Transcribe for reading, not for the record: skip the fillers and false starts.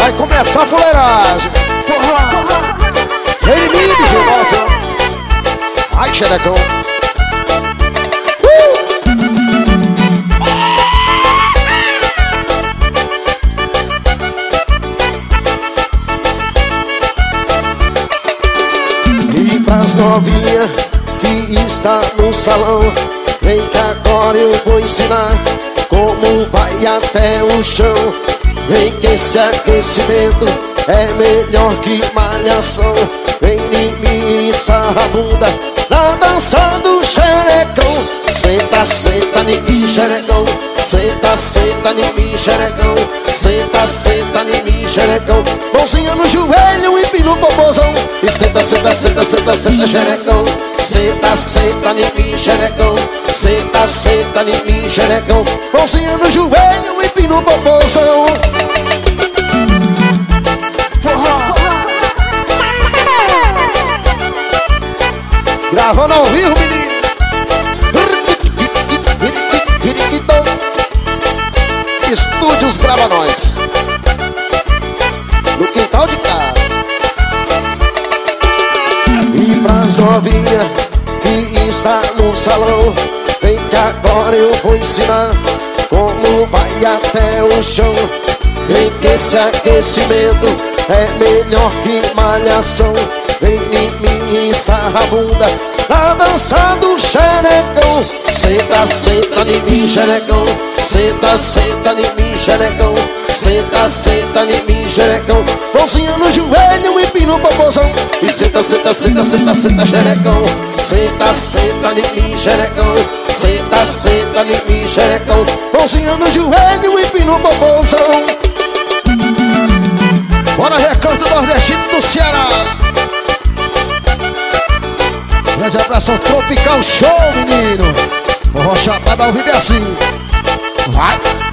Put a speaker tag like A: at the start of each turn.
A: Vai começar a fuleiragem. Vem em mim, Gilócio. Ai, xerecão. E pras novinhas que está no salão, vem que agora eu vou ensinar como vai até o chão. Vem que esse aquecimento é melhor que malhação. Vem em mim e sarra a bunda na dança do xerecão. Senta, senta em mim, xerecão. Senta, senta em mim, xerecão. Senta, senta em mim, xerecão. Mãozinha no joelho e pino o popozão. E senta, senta, senta, senta, senta, xerecão. Senta, senta em mim, xerecão. Senta, senta em mim, xerecão. Mãozinha no joelho e pino o popozão. Gravando ao vivo, menino. Estúdios Grava Nós, no quintal de casa. E pras novinhas que está no salão, vem que agora eu vou ensinar como vai até o chão. Vem que esse aquecimento é melhor que malhação. Vem em mim e sarra a bunda na dança do xerecão. Senta, senta em mim, xerecão. Senta, senta em mim, xerecão. Senta, senta em mim, xerecão. Mãozinha no joelho e pino o popozão. E senta, senta, senta, senta, senta, xerecão. Senta, senta em mim, xerecão. Senta, senta em mim, xerecão. Mãozinha no joelho e pino o popozão. Bora, Recanto Nordestino do Ceará. Grande abraço, Tropical Show, menino. Forró Chapada ao vivo é assim. Vai.